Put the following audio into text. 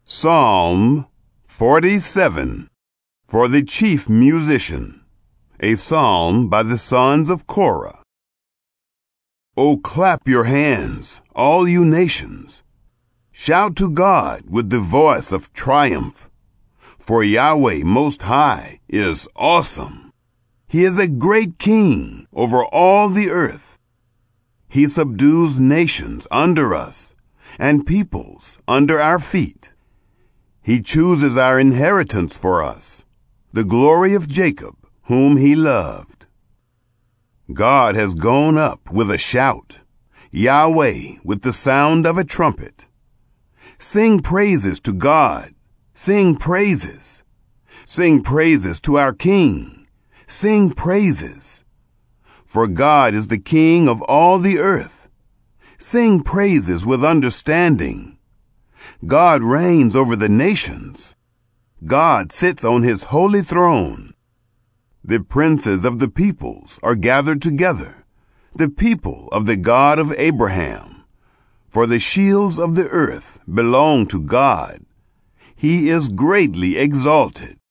Psalm 47 for the chief musician, a psalm by the sons of Korah. O clap your hands, all you nations. Shout to God with the voice of triumph. For Yahweh Most High is awesome. He is a great king over all the earth. He subdues nations under us and peoples under our feet. He chooses our inheritance for us, the glory of Jacob, whom he loved. God has gone up with a shout, Yahweh with the sound of a trumpet. Sing praises to God, sing praises. Sing praises to our King, sing praises. For God is the King of all the earth. Sing praises with understanding. God reigns over the nations. God sits on his holy throne. The princes of the peoples are gathered together, the people of the God of Abraham. For the shields of the earth belong to God. He is greatly exalted.